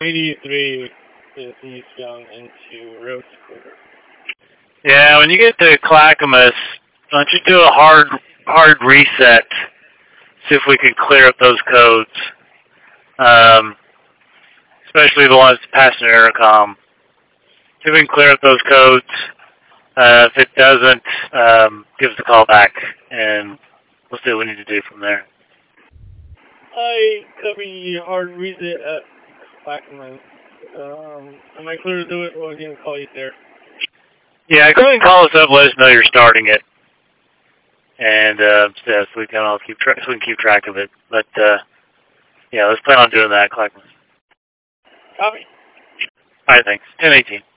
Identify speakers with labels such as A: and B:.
A: 83 is eastbound into Rose Quarter.
B: Yeah, when you get to Clackamas, why don't you do a hard reset? See if we can clear up those codes. Especially the ones passing intercom. See if we can clear up those codes. If it doesn't, give us a call back, and we'll see what we need to do from there.
A: I copy hard reset at Clackamas. Am I clear to do it, or can I call you there?
B: Yeah, go ahead and call us up. Let us know you're starting it, and so we can all keep track of it. But yeah, let's plan on doing that, Clackamas.
A: Copy.
B: All right, thanks. 10:18.